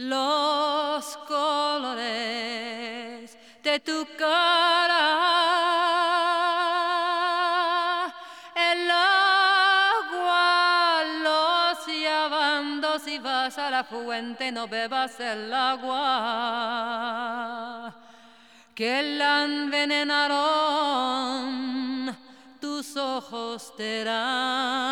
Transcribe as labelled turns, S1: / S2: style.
S1: los colores de tu cara, el agua, los llevando, si vas a la fuente no bebas el agua, que la envenenaron, tus ojos te dan.